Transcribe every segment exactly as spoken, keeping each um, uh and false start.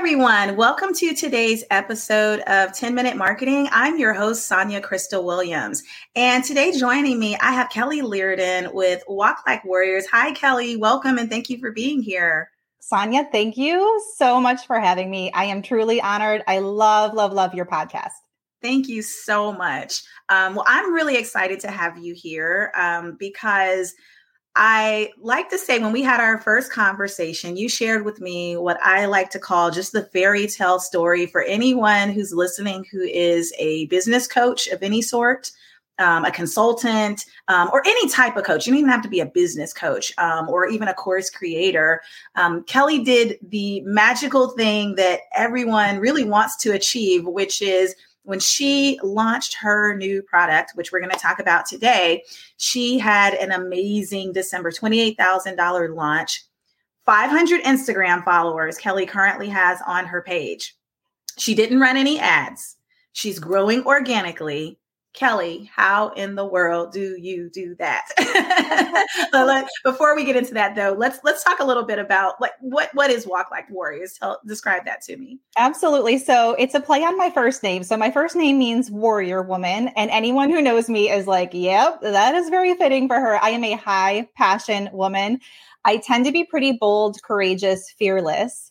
everyone. Welcome to today's episode of ten minute Marketing. I'm your host, Sonia Crystal Williams. And today joining me, I have Kelly Leardon with Walk Like Warriors. Hi, Kelly. Welcome and thank you for being here. Sonia, thank you so much for having me. I am truly honored. I love, love, love your podcast. Thank you so much. Um, well, I'm really excited to have you here um, because I like to say when we had our first conversation, you shared with me what I like to call just the fairy tale story for anyone who's listening who is a business coach of any sort, um, a consultant, um, or any type of coach. You don't even have to be a business coach um, or even a course creator. Um, Kelly did the magical thing that everyone really wants to achieve, which is when she launched her new product, which we're going to talk about today, she had an amazing December twenty-eight thousand dollars launch, five hundred Instagram followers Kelly currently has on her page. She didn't run any ads. She's growing organically. Kelly, how in the world do you do that? let, before we get into that, though, let's let's talk a little bit about like what what is Walk Like Warriors? Tell, describe that to me. Absolutely. So it's a play on my first name. So my first name means warrior woman, and anyone who knows me is like, yep, that is very fitting for her. I am a high passion woman. I tend to be pretty bold, courageous, fearless.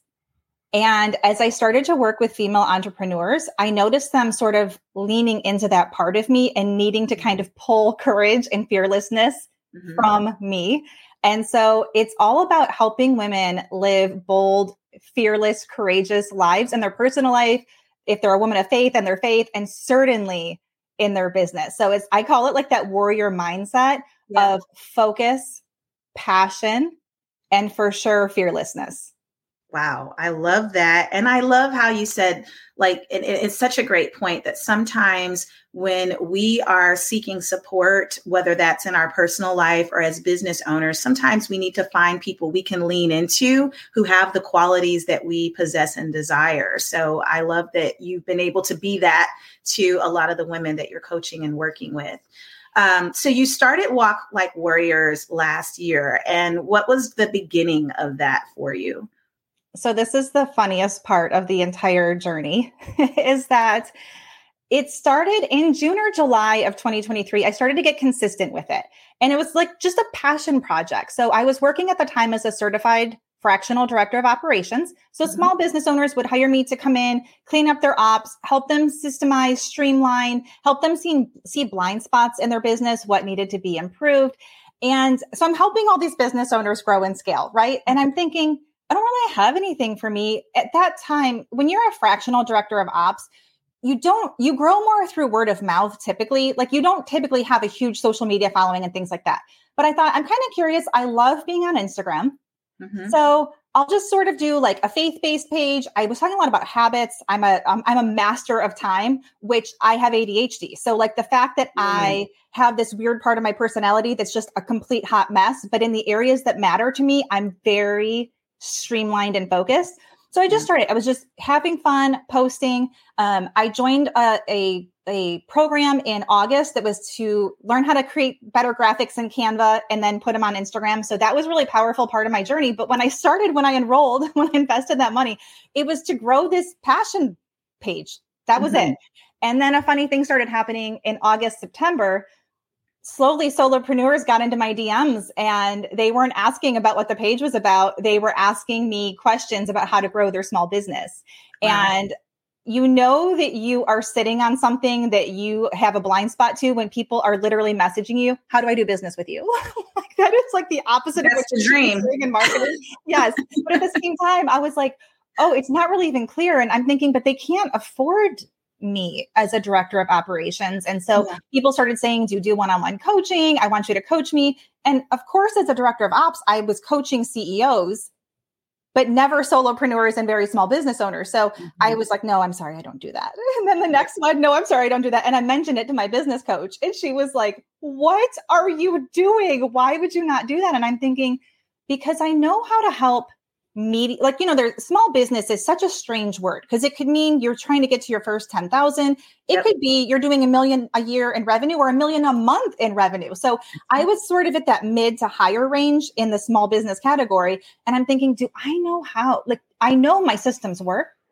And as I started to work with female entrepreneurs, I noticed them sort of leaning into that part of me and needing to kind of pull courage and fearlessness mm-hmm. from me. And so it's all about helping women live bold, fearless, courageous lives in their personal life, if they're a woman of faith and their faith, and certainly in their business. So it's, I call it like that warrior mindset yeah. of focus, passion, and for sure, fearlessness. Wow. I love that. And I love how you said, like, it, it's such a great point that sometimes when we are seeking support, whether that's in our personal life or as business owners, sometimes we need to find people we can lean into who have the qualities that we possess and desire. So I love that you've been able to be that to a lot of the women that you're coaching and working with. Um, so you started Walk Like Warriors last year. And what was the beginning of that for you? So this is the funniest part of the entire journey is that it started in June or July of twenty twenty-three. I started to get consistent with it. And it was like just a passion project. So I was working at the time as a certified fractional director of operations. So mm-hmm. small business owners would hire me to come in, clean up their ops, help them systemize, streamline, help them see, see blind spots in their business, what needed to be improved. And so I'm helping all these business owners grow and scale, right? And I'm thinking, I don't really have anything for me at that time. When you're a fractional director of ops, you don't, you grow more through word of mouth typically. Like you don't typically have a huge social media following and things like that. But I thought, I'm kind of curious. I love being on Instagram. Mm-hmm. So I'll just sort of do like a faith-based page. I was talking a lot about habits. I'm a, I'm, I'm a master of time, which I have A D H D. So like the fact that mm-hmm. I have this weird part of my personality that's just a complete hot mess, but in the areas that matter to me, I'm very streamlined and focused. So I just started, I was just having fun posting. Um, I joined a, a, a program in August that was to learn how to create better graphics in Canva and then put them on Instagram. So that was a really powerful part of my journey. But when I started, when I enrolled, when I invested that money, it was to grow this passion page. That was mm-hmm. it. And then a funny thing started happening in August, September. Slowly, solopreneurs got into my D Ms and they weren't asking about what the page was about. They were asking me questions about how to grow their small business. Wow. And you know that you are sitting on something that you have a blind spot to when people are literally messaging you, how do I do business with you? Like that is like the opposite That's of what the dream in marketing. Yes. But at the same time, I was like, oh, it's not really even clear. And I'm thinking, but they can't afford me as a director of operations. And so yeah. people started saying, do you do one-on-one coaching? I want you to coach me. And of course, as a director of ops, I was coaching C E Os, but never solopreneurs and very small business owners. So mm-hmm. I was like, no, I'm sorry, I don't do that. And then the next one, no, I'm sorry, I don't do that. And I mentioned it to my business coach and she was like, what are you doing? Why would you not do that? And I'm thinking, because I know how to help media, like, you know, there's small business is such a strange word because it could mean you're trying to get to your first ten thousand. It yep. could be you're doing a million a year in revenue or a million a month in revenue. So I was sort of at that mid to higher range in the small business category. And I'm thinking, do I know how, like, I know my systems work.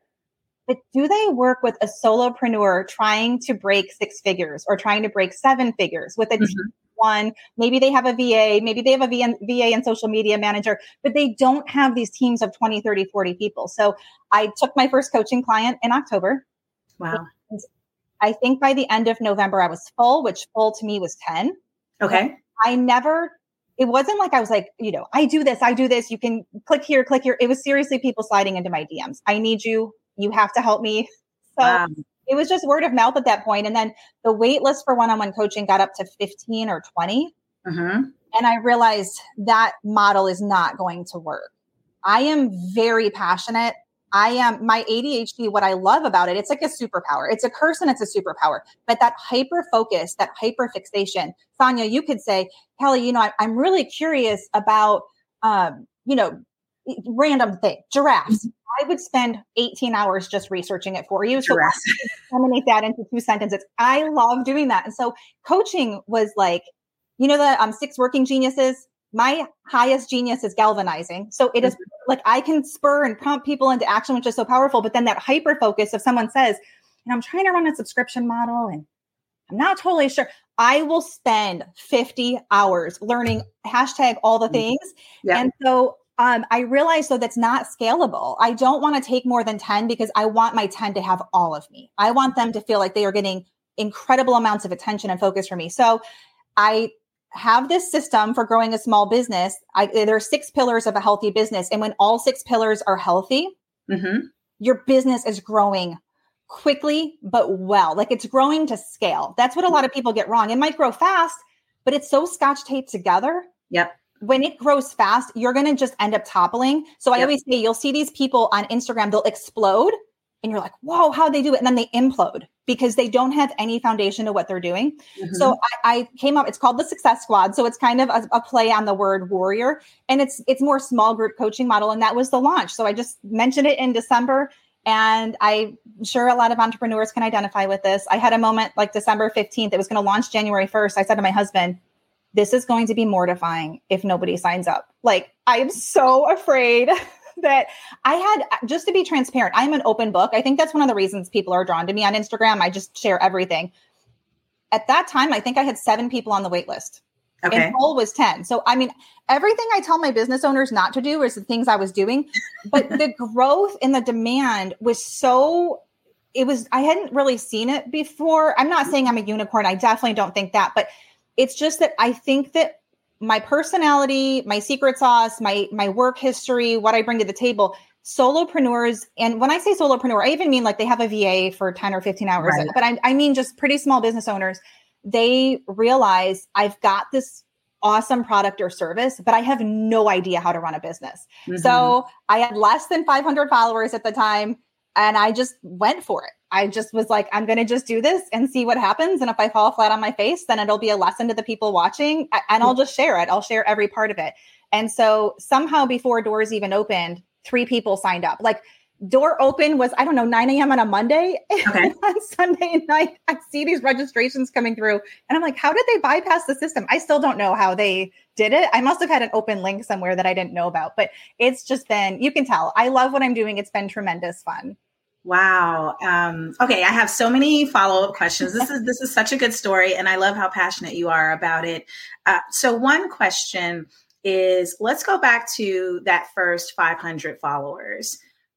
but do they work with a solopreneur trying to break six figures or trying to break seven figures with a mm-hmm. team? One, maybe they have a V A, maybe they have a V A and social media manager, but they don't have these teams of twenty, thirty, forty people. So I took my first coaching client in October. Wow. And I think by the end of November, I was full, which full to me was ten. Okay. I never, it wasn't like I was like, you know, I do this, I do this. You can click here, click here. It was seriously people sliding into my D Ms. I need you. You have to help me. So wow. It was just word of mouth at that point. And then the wait list for one-on-one coaching got up to fifteen or twenty. Mm-hmm. And I realized that model is not going to work. I am very passionate. I am my A D H D. What I love about it, it's like a superpower. It's a curse and it's a superpower. But that hyper focus, that hyper fixation, Sonia, you could say, Kelly, you know, I, I'm really curious about, um, you know, random thing, giraffes. Mm-hmm. I would spend eighteen hours just researching it for you. So eliminate that into two sentences. I love doing that. And so coaching was like, you know, the um, six working geniuses. My highest genius is galvanizing. So it is like I can spur and prompt people into action, which is so powerful. But then that hyper focus, if someone says, and I'm trying to run a subscription model and I'm not totally sure, I will spend fifty hours learning hashtag all the things. Yeah. And so um, I realized, though, that's not scalable. I don't want to take more than ten because I want my ten to have all of me. I want them to feel like they are getting incredible amounts of attention and focus from me. So I have this system for growing a small business. I, there are six pillars of a healthy business. And when all six pillars are healthy, mm-hmm. your business is growing quickly, but well, like it's growing to scale. That's what a lot of people get wrong. It might grow fast, but it's so scotch taped together. Yep. When it grows fast, you're going to just end up toppling. So I yep. always say, you'll see these people on Instagram, they'll explode and you're like, whoa, how'd they do it? And then they implode because they don't have any foundation to what they're doing. Mm-hmm. So I, I came up, it's called the Success Squad. So it's kind of a, a play on the word warrior, and it's, it's more small group coaching model. And that was the launch. So I just mentioned it in December, and I'm sure a lot of entrepreneurs can identify with this. I had a moment like December fifteenth, it was going to launch January first. I said to my husband, this is going to be mortifying if nobody signs up. Like, I am so afraid that I had, just to be transparent, I'm an open book. I think that's one of the reasons people are drawn to me on Instagram. I just share everything. At that time, I think I had seven people on the wait list. Okay. And goal was ten. So, I mean, everything I tell my business owners not to do is the things I was doing. But the growth in the demand was so, it was, I hadn't really seen it before. I'm not saying I'm a unicorn. I definitely don't think that. But it's just that I think that my personality, my secret sauce, my my work history, what I bring to the table, solopreneurs, and when I say solopreneur, I even mean like they have a V A for ten or fifteen hours, right. But I, I mean just pretty small business owners. They realize I've got this awesome product or service, but I have no idea how to run a business. Mm-hmm. So I had less than five hundred followers at the time, and I just went for it. I just was like, I'm going to just do this and see what happens. And if I fall flat on my face, then it'll be a lesson to the people watching, and I'll just share it. I'll share every part of it. And so somehow before doors even opened, three people signed up. Like door open was, I don't know, nine a.m. on a Monday. Okay. And on Sunday night, I see these registrations coming through and I'm like, how did they bypass the system? I still don't know how they did it. I must have had an open link somewhere that I didn't know about, but it's just been, you can tell, I love what I'm doing. It's been tremendous fun. Wow. Um, okay. I have so many follow-up questions. This is, this is such a good story, and I love how passionate you are about it. Uh, so one question is, let's go back to that first five hundred followers.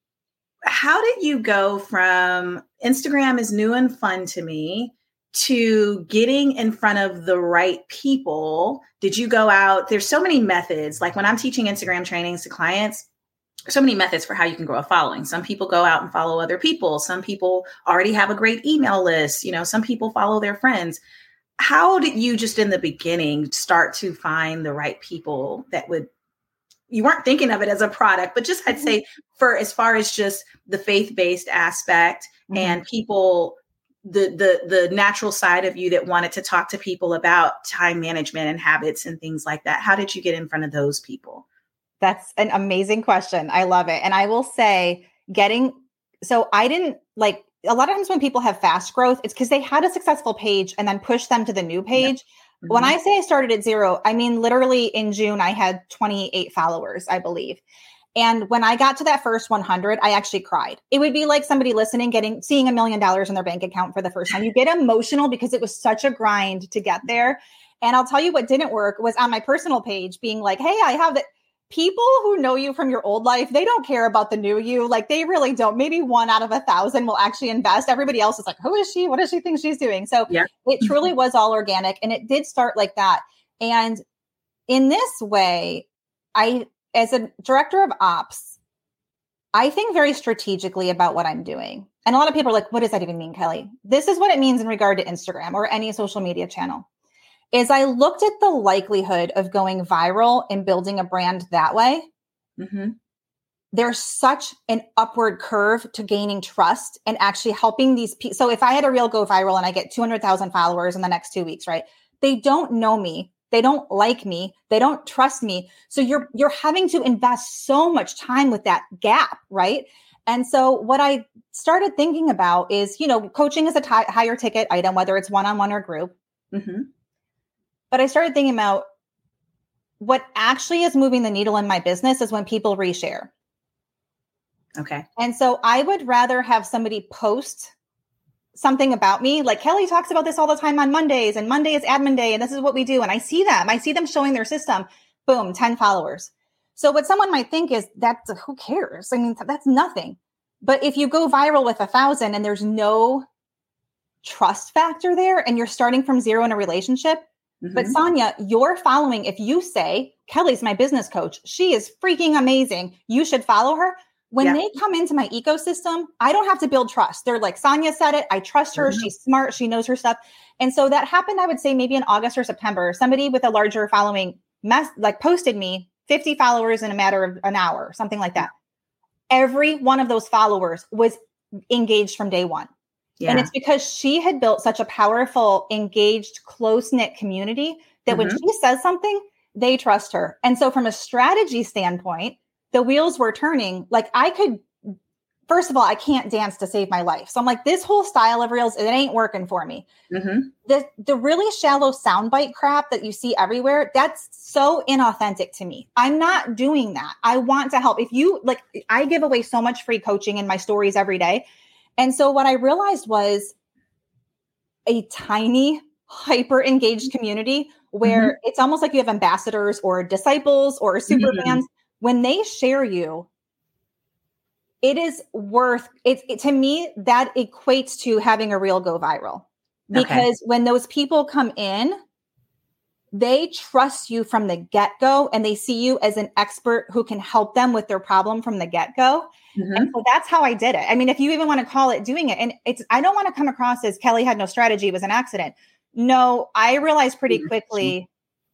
How did you go from Instagram is new and fun to me to getting in front of the right people? Did you go out? There's so many methods. Like when I'm teaching Instagram trainings to clients, so many methods for how you can grow a following. Some people go out and follow other people. Some people already have a great email list. You know, some people follow their friends. How did you just in the beginning start to find the right people that would, you weren't thinking of it as a product, but just I'd say for as far as just the faith-based aspect mm-hmm. and people, the, the, the natural side of you that wanted to talk to people about time management and habits and things like that. How did you get in front of those people? That's an amazing question. I love it. And I will say getting, so I didn't like, a lot of times when people have fast growth, it's because they had a successful page and then push them to the new page. Yeah. Mm-hmm. When I say I started at zero, I mean, literally in June, I had twenty-eight followers, I believe. And when I got to that first one hundred, I actually cried. It would be like somebody listening, getting, seeing a million dollars in their bank account for the first time. You get emotional because it was such a grind to get there. And I'll tell you what didn't work was on my personal page being like, hey, I have the people who know you from your old life. They don't care about the new you. Like they really don't. Maybe one out of a thousand will actually invest. Everybody else is like, who is she? What does she think she's doing? So yeah. It truly was all organic. And it did start like that. And in this way, I, as a director of ops, I think very strategically about what I'm doing. And a lot of people are like, what does that even mean, Kelly? This is what it means in regard to Instagram or any social media channel. Is I looked at the likelihood of going viral and building a brand that way. Mm-hmm. There's such an upward curve to gaining trust and actually helping these people. So if I had a reel go viral and I get two hundred thousand followers in the next two weeks, right? They don't know me. They don't like me. They don't trust me. So you're, you're having to invest so much time with that gap, right? And so what I started thinking about is, you know, coaching is a t- higher ticket item, whether it's one-on-one or group. Mm-hmm. But I started thinking about what actually is moving the needle in my business is when people reshare. Okay. And so I would rather have somebody post something about me. Like Kelly talks about this all the time on Mondays, and Monday is admin day. And this is what we do. And I see them, I see them showing their system, boom, ten followers. So what someone might think is that's who cares? I mean, that's nothing. But if you go viral with a thousand and there's no trust factor there and you're starting from zero in a relationship, mm-hmm. But Sonia, your following, if you say, Kelly's my business coach, she is freaking amazing, you should follow her. When yeah. they come into my ecosystem, I don't have to build trust. They're like, Sonia said it. I trust her. Mm-hmm. She's smart. She knows her stuff. And so that happened, I would say maybe in August or September. Somebody with a larger following mess, like posted me fifty followers in a matter of an hour, something like that. Every one of those followers was engaged from day one. Yeah. And it's because she had built such a powerful, engaged, close-knit community that mm-hmm. when she says something, they trust her. And so from a strategy standpoint, the wheels were turning. Like I could, first of all, I can't dance to save my life. So I'm like, this whole style of reels, it ain't working for me. Mm-hmm. The, the really shallow soundbite crap that you see everywhere, that's so inauthentic to me. I'm not doing that. I want to help. If you like, I give away so much free coaching in my stories every day. And so what I realized was a tiny, hyper engaged community where mm-hmm. it's almost like you have ambassadors or disciples or super mm-hmm. fans. When they share you, it is worth it, it. To me, that equates to having a reel go viral. Because okay. when those people come in, they trust you from the get-go and they see you as an expert who can help them with their problem from the get-go. Mm-hmm. And so that's how I did it. I mean, if you even want to call it doing it, and it's, I don't want to come across as Kelly had no strategy, it was an accident. No, I realized pretty quickly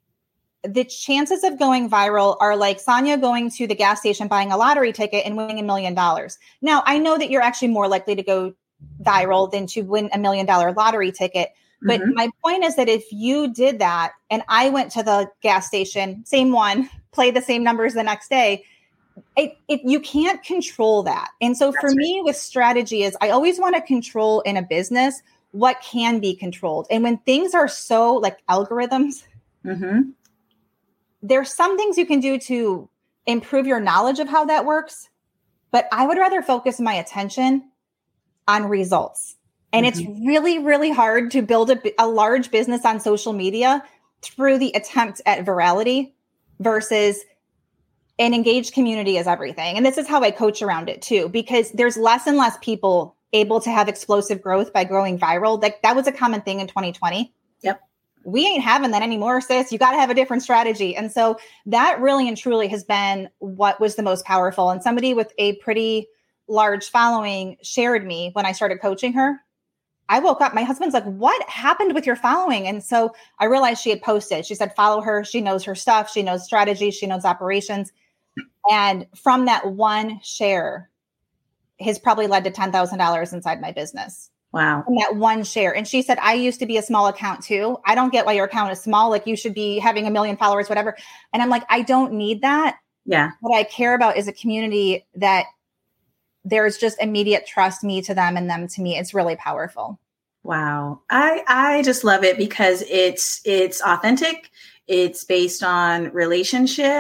the chances of going viral are like Sonia going to the gas station, buying a lottery ticket and winning a million dollars. Now, I know that you're actually more likely to go viral than to win a million dollar lottery ticket. But mm-hmm. my point is that if you did that and I went to the gas station, same one, play the same numbers the next day, it, it, you can't control that. And so That's for right. me with strategy is I always want to control in a business what can be controlled. And when things are so like algorithms, mm-hmm. there's some things you can do to improve your knowledge of how that works. But I would rather focus my attention on results. And mm-hmm. it's really, really hard to build a, a large business on social media through the attempt at virality versus an engaged community is everything. And this is how I coach around it too, because there's less and less people able to have explosive growth by growing viral. Like that was a common thing in twenty twenty. Yep. We ain't having that anymore, sis. You got to have a different strategy. And so that really and truly has been what was the most powerful. And somebody with a pretty large following shared me when I started coaching her. I woke up, my husband's like, what happened with your following? And so I realized she had posted, she said, follow her. She knows her stuff. She knows strategy. She knows operations. And from that one share has probably led to ten thousand dollars inside my business. Wow. From that one share. And she said, I used to be a small account too. I don't get why your account is small. Like you should be having a million followers, whatever. And I'm like, I don't need that. Yeah. What I care about is a community that there's just immediate trust, me to them and them to me. It's really powerful. Wow. I, I just love it because it's, it's authentic. It's based on relationship.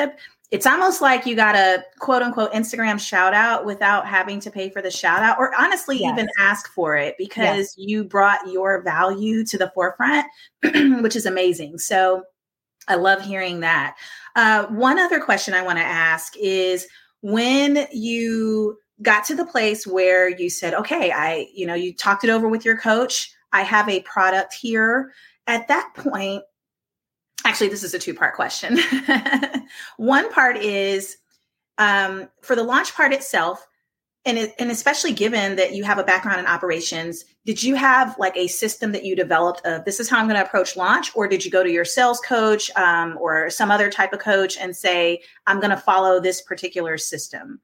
it's almost like you got a quote unquote Instagram shout out without having to pay for the shout out, or honestly yes. even ask for it, because yes. you brought your value to the forefront, which is amazing. So I love hearing that. Uh, one other question I want to ask is, when you got to the place where you said, okay, I, you know, you talked it over with your coach, I have a product here. At that point, actually, this is a two-part question. One part is um, for the launch part itself, and, it, and especially given that you have a background in operations, did you have like a system that you developed of this is how I'm going to approach launch? Or did you go to your sales coach um, or some other type of coach and say, I'm going to follow this particular system?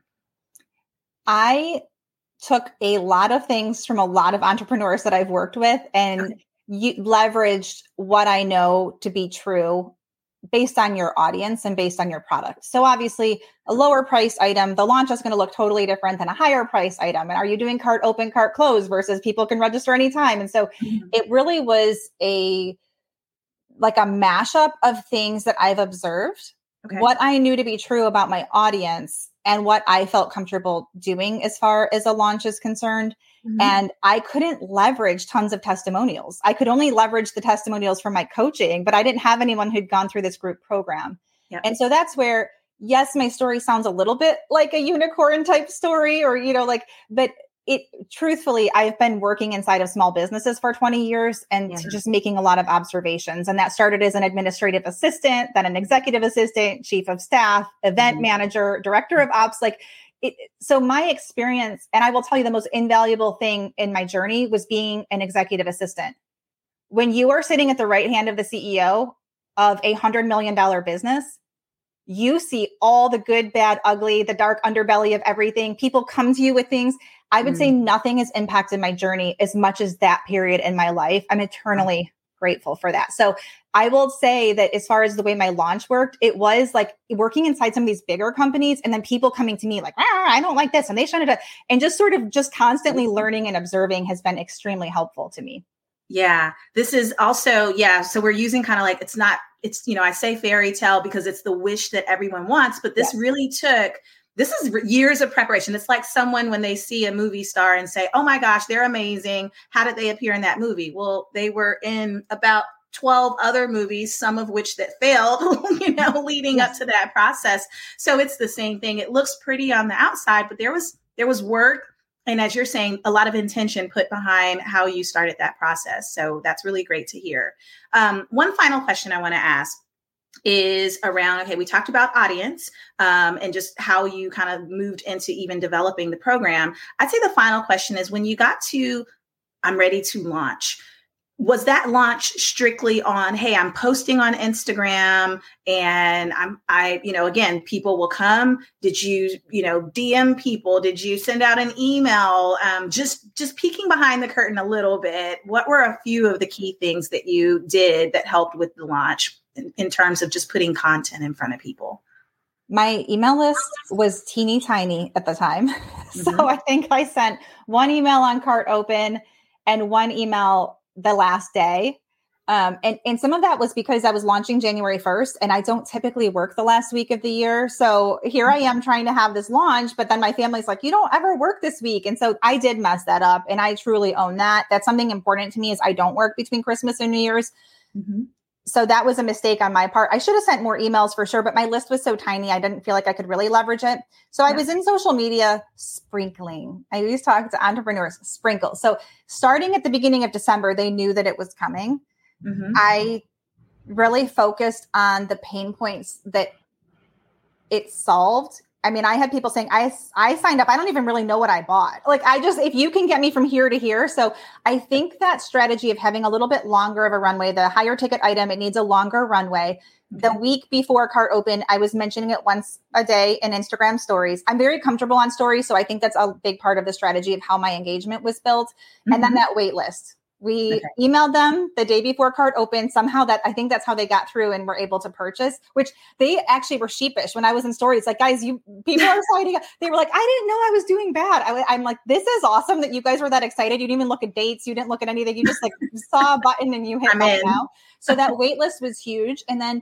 I took a lot of things from a lot of entrepreneurs that I've worked with and okay. you leveraged what I know to be true based on your audience and based on your product. So obviously a lower price item, the launch is going to look totally different than a higher price item. And are you doing cart open, cart close versus people can register anytime? And so mm-hmm. it really was a, like a mashup of things that I've observed, okay. what I knew to be true about my audience and what I felt comfortable doing as far as a launch is concerned. Mm-hmm. And I couldn't leverage tons of testimonials. I could only leverage the testimonials from my coaching, but I didn't have anyone who'd gone through this group program. Yep. And so that's where, yes, my story sounds a little bit like a unicorn type story or, you know, like, but it truthfully, I've been working inside of small businesses for twenty years and yeah. just making a lot of observations. And that started as an administrative assistant, then an executive assistant, chief of staff, event mm-hmm. manager, director of ops, like It, so my experience, and I will tell you the most invaluable thing in my journey was being an executive assistant. When you are sitting at the right hand of the C E O of a hundred million dollar business, you see all the good, bad, ugly, the dark underbelly of everything. People come to you with things. I would mm. say nothing has impacted my journey as much as that period in my life. I'm eternally grateful for that. So I will say that as far as the way my launch worked, it was like working inside some of these bigger companies and then people coming to me like, ah, I don't like this. And they shut it up. And just sort of just constantly learning and observing has been extremely helpful to me. Yeah, this is also, yeah. So we're using kind of like, it's not, it's, you know, I say fairy tale because it's the wish that everyone wants, but this yes. really took, this is years of preparation. It's like someone when they see a movie star and say, oh my gosh, they're amazing. How did they appear in that movie? Well, they were in about twelve other movies, some of which that failed, you know, leading yes. up to that process. So it's the same thing. It looks pretty on the outside, but there was, there was work. And as you're saying, a lot of intention put behind how you started that process. So that's really great to hear. Um, one final question I want to ask is around, okay, we talked about audience um, and just how you kind of moved into even developing the program. I'd say the final question is when you got to, I'm ready to launch, was that launch strictly on, hey, I'm posting on Instagram and I'm, I, you know, again, people will come. Did you, you know, D M people? Did you send out an email? Um, just, just peeking behind the curtain a little bit. What were a few of the key things that you did that helped with the launch in, in terms of just putting content in front of people? My email list was teeny tiny at the time. Mm-hmm. So I think I sent one email on Cart Open and one email the last day. Um, and, and some of that was because I was launching January first and I don't typically work the last week of the year. So here I am trying to have this launch, but then my family's like, you don't ever work this week. And so I did mess that up and I truly own that. That's something important to me is I don't work between Christmas and New Year's. Mm-hmm. So that was a mistake on my part. I should have sent more emails for sure, but my list was so tiny. I didn't feel like I could really leverage it. So yeah. I was in social media sprinkling. I always talk to entrepreneurs, sprinkle. So starting at the beginning of December, they knew that it was coming. Mm-hmm. I really focused on the pain points that it solved. I mean, I had people saying, I, I signed up. I don't even really know what I bought. Like, I just, if you can get me from here to here. So I think that strategy of having a little bit longer of a runway, the higher ticket item, it needs a longer runway. The week before Cart Open, I was mentioning it once a day in Instagram stories. I'm very comfortable on stories. So I think that's a big part of the strategy of how my engagement was built. Mm-hmm. And then that wait list. We okay. emailed them the day before Cart Open. Somehow that I think that's how they got through and were able to purchase, which they actually were sheepish when I was in stories. Like, guys, you people are signing up. They were like, I didn't know I was doing bad. I, I'm like, this is awesome that you guys were that excited. You didn't even look at dates. You didn't look at anything. You just like saw a button and you hit buy now. So that wait list was huge. And then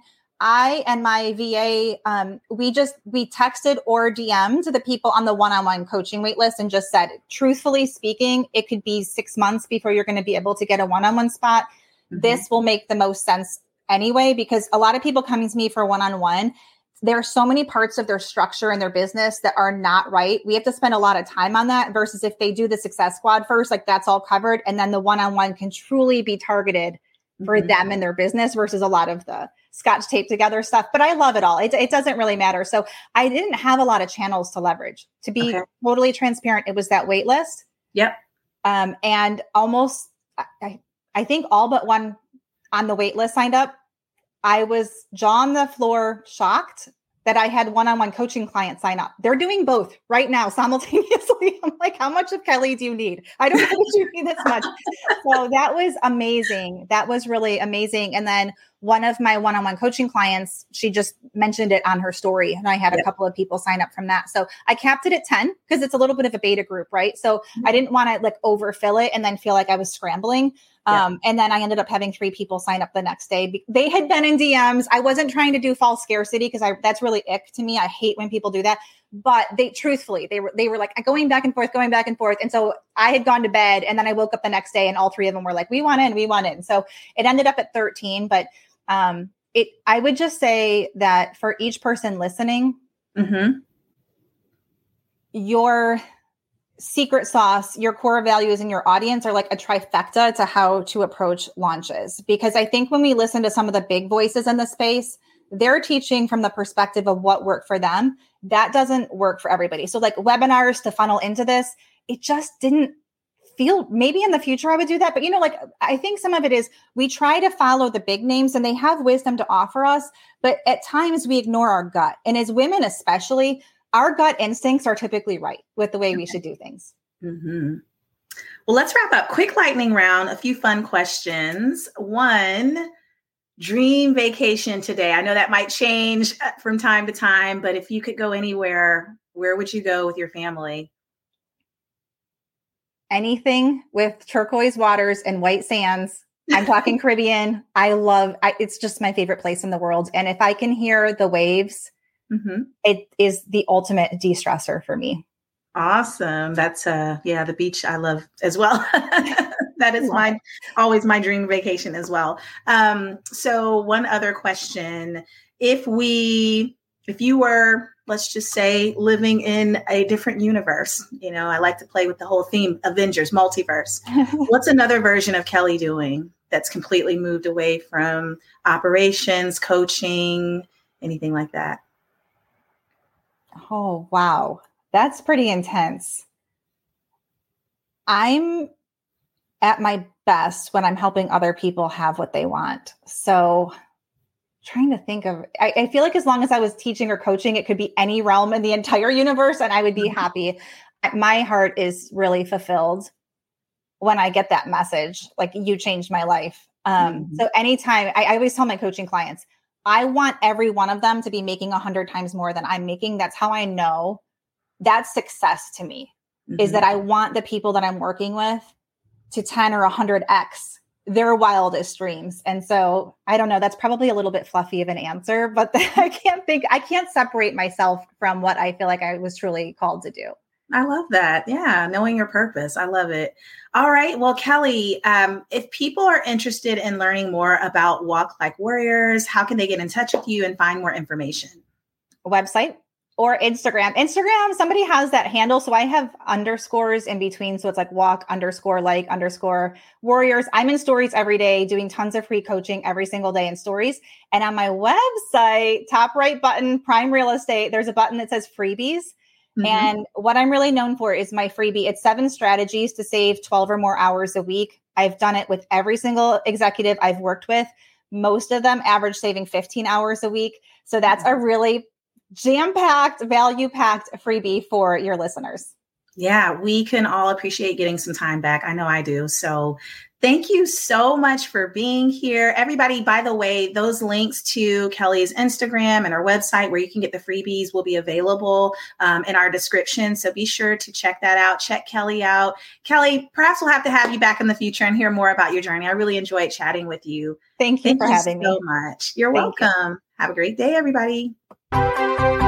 I and my V A, um, we just, we texted or D M'd the people on the one-on-one coaching waitlist and just said, truthfully speaking, it could be six months before you're going to be able to get a one-on-one spot. Mm-hmm. This will make the most sense anyway, because a lot of people coming to me for one-on-one, there are so many parts of their structure and their business that are not right. We have to spend a lot of time on that versus if they do the Success Squad first, like that's all covered. And then the one-on-one can truly be targeted for mm-hmm. them and their business versus a lot of the Scotch tape together stuff. But I love it all. It, it doesn't really matter. So I didn't have a lot of channels to leverage. To be okay. totally transparent, it was that wait list. Yep. Um, and almost, I, I think all but one on the wait list signed up. I was jaw on the floor shocked that I had one-on-one coaching clients sign up. They're doing both right now simultaneously. I'm like, how much of Kelly do you need? I don't know if you need this much. So that was amazing. That was really amazing. And then one of my one-on-one coaching clients, she just mentioned it on her story. And I had yep. a couple of people sign up from that. So I capped it at ten because it's a little bit of a beta group, right? So mm-hmm. I didn't want to like overfill it and then feel like I was scrambling. Um, yeah. And then I ended up having three people sign up the next day. They had been in D Ms. I wasn't trying to do false scarcity because I that's really ick to me. I hate when people do that. But they truthfully, they were they were like going back and forth, going back and forth. And so I had gone to bed and then I woke up the next day and all three of them were like, we want in, we want in. So it ended up at thirteen. But um, it I would just say that for each person listening, mm-hmm. your secret sauce, your core values, and your audience are like a trifecta to how to approach launches. Because I think when we listen to some of the big voices in the space, they're teaching from the perspective of what worked for them. That doesn't work for everybody. So like webinars to funnel into this, it just didn't feel, maybe in the future I would do that. But you know, like I think some of it is we try to follow the big names and they have wisdom to offer us, but at times we ignore our gut. And as women, especially, our gut instincts are typically right with the way we should do things. Mm-hmm. Well, let's wrap up. Quick lightning round, a few fun questions. One, dream vacation today. I know that might change from time to time, but if you could go anywhere, where would you go with your family? Anything with turquoise waters and white sands. I'm talking Caribbean. I love, I, it's just my favorite place in the world. And if I can hear the waves, mm-hmm. it is the ultimate de-stressor for me. Awesome. That's uh yeah, the beach I love as well. That is my always my dream vacation as well. Um, so one other question. If we if you were, let's just say, living in a different universe, you know, I like to play with the whole theme, Avengers, multiverse. What's another version of Kelly doing that's completely moved away from operations, coaching, anything like that? Oh, wow. That's pretty intense. I'm at my best when I'm helping other people have what they want. So trying to think of, I, I feel like as long as I was teaching or coaching, it could be any realm in the entire universe and I would be happy. My heart is really fulfilled when I get that message, like you changed my life. Um, mm-hmm. So anytime, I, I always tell my coaching clients, I want every one of them to be making a hundred times more than I'm making. That's how I know that's success to me, mm-hmm. is that I want the people that I'm working with to ten or a hundred X their wildest dreams. And so I don't know, that's probably a little bit fluffy of an answer, but I can't think, I can't separate myself from what I feel like I was truly called to do. I love that. Yeah. Knowing your purpose. I love it. All right. Well, Kelly, um, if people are interested in learning more about Walk Like Warriors, how can they get in touch with you and find more information? Website or Instagram. Instagram, somebody has that handle. So I have underscores in between. So it's like walk underscore like underscore warriors. I'm in stories every day doing tons of free coaching every single day in stories. And on my website, top right button, Prime Real Estate, there's a button that says freebies. Mm-hmm. And what I'm really known for is my freebie. It's seven strategies to save twelve or more hours a week. I've done it with every single executive I've worked with. Most of them average saving fifteen hours a week. So that's a really jam-packed, value-packed freebie for your listeners. Yeah, we can all appreciate getting some time back. I know I do. So thank you so much for being here. Everybody, by the way, those links to Kelly's Instagram and her website where you can get the freebies will be available um, in our description. So be sure to check that out. Check Kelly out. Kelly, perhaps we'll have to have you back in the future and hear more about your journey. I really enjoyed chatting with you. Thank you Thank for you having so me. much. You're Thank welcome. You. Have a great day, everybody.